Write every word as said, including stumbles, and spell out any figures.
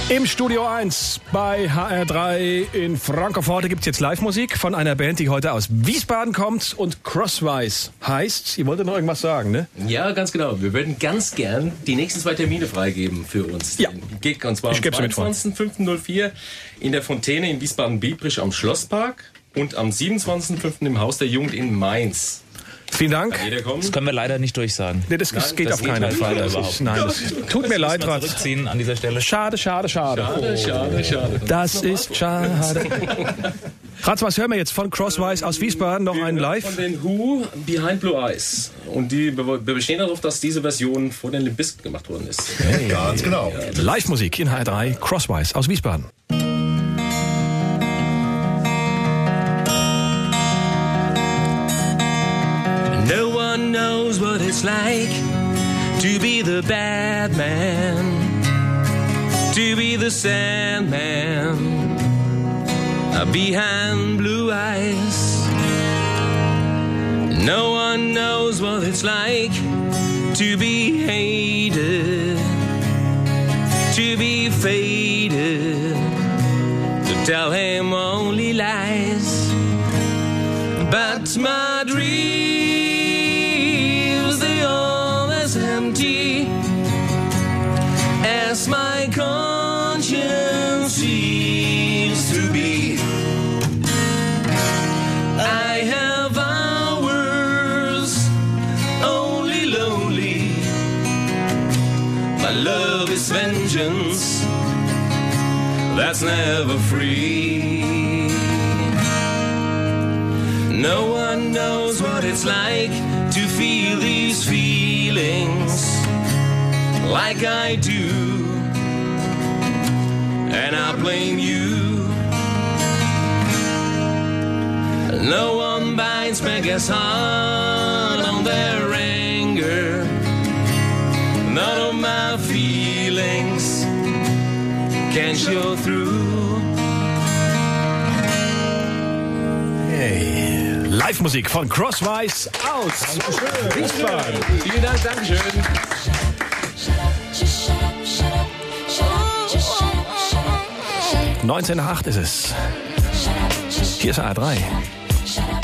Im Studio eins bei H R drei in Frankfurt gibt es jetzt Live-Musik von einer Band, die heute aus Wiesbaden kommt und Crosswise heißt. Ihr wolltet noch irgendwas sagen, ne? Ja, ganz genau. Wir würden ganz gern die nächsten zwei Termine freigeben für uns. Ja. Den Gig, und zwar Ich am geb's mit vor. zweiundzwanzigsten fünften null vier in der Fontäne in Wiesbaden-Biebrich am Schlosspark und am siebenundzwanzigsten fünften im Haus der Jugend in Mainz. Vielen Dank. Kann jeder kommen? Das können wir leider nicht durchsagen. Nee, das, das Nein, geht das auf geht keinen nicht. Fall. Das Überhaupt ist, nein, das tut mir leid, Rat. Zurückziehen an dieser Stelle. Schade, schade, schade. Schade, schade, schade. Das ist schade. Ratz, was hören wir jetzt von Crosswise aus Wiesbaden? Noch einen Live? Von den Who, Behind Blue Eyes. Und die be- bestehen darauf, dass diese Version vor den Limp Bizkit gemacht worden ist. Ganz genau. Live-Musik in H R drei, Crosswise aus Wiesbaden. No one knows what it's like to be the bad man, to be the Sandman behind blue eyes. No one knows what it's like to be hated, to be faded, to tell him only lies. But my dreams, they all as empty as my conscience seems to be. I have hours only lonely. My love is vengeance that's never free. No one knows what it's like to feel these feelings like I do. And I blame you. No one binds Megas heart on their anger. None of my feelings can show through. Hey. Live-Musik von Crosswise aus Wiesbaden. Vielen Dank, Dankeschön. neunzehn nach acht ist es. Hier ist H R drei. Shut up.